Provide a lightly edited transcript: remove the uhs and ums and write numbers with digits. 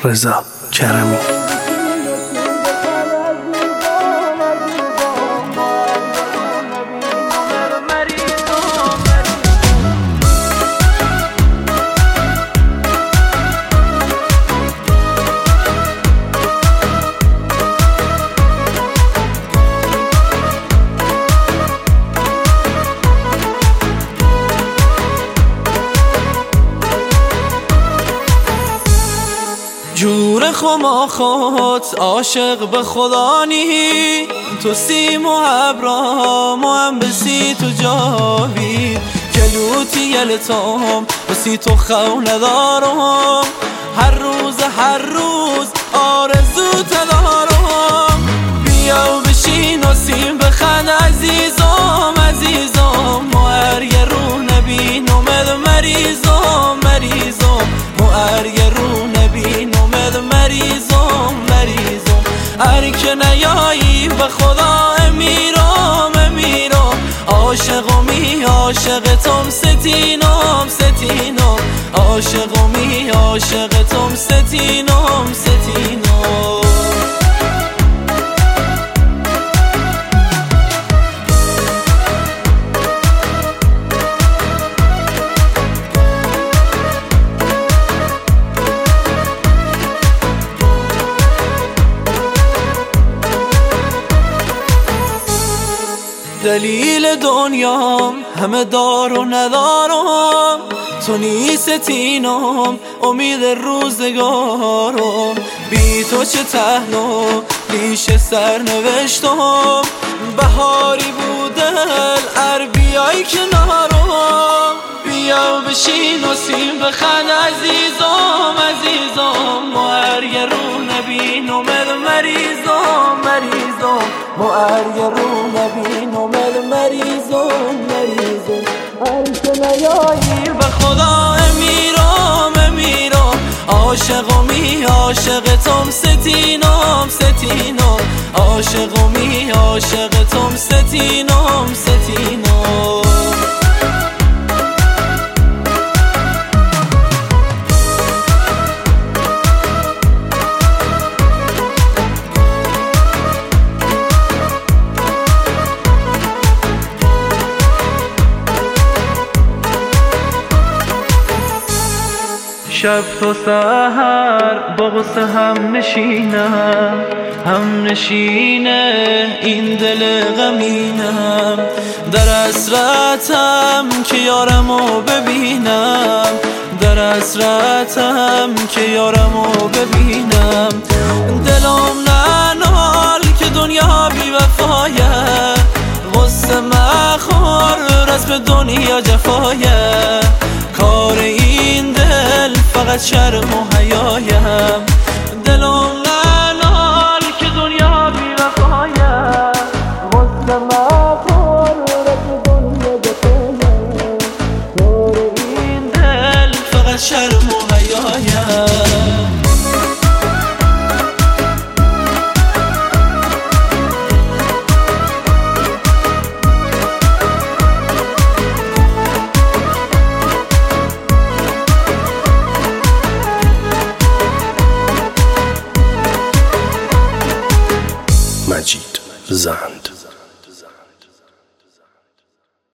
رضا کرمی. جور خماخات عاشق به خدا نی، تو سیم و ابرام و هم بسی تو جاوید کلوتی یلتام بسی تو خو ندارم، هر روز آرزو تدارم. بیا و بشین و سیم بخند عزیزم مهر یه رو نبین اومد مریضم مهر یه رو نبین اومد مریضم هر که نیایی به خدا امیرم عاشقمی عاشقتم ستینم عاشقمی عاشقتم ستینم دلیل دنیام همه دار و ندارم، تو نیستینم امید روزگارم. بی تو چه تهنا پیش سر نوشتم، بهاری بوده بیای کنارم. بیا و بشین و سیم بخند عزیزم مهر یه رو نبین اومد مریضم مهر یه رو نبین اومد مریضم هر که نیایی به خدا امیرم عاشقمی عاشقتم ستینم عاشقمی عاشقتم ستینم شب تا سحر با غصه هم نشینه این دل غمینم، در حسرتم که یارمو ببینم دلم ننال که دنیا بی وفایه، غصه مخور رسم دنیا جفایه، کار این دل فقط شرم و حیایم. دلم ننال که دنیا بی وفایه، غصه مخور رسم دنیا جفایه، کار این دل فقط شرم و حیایم.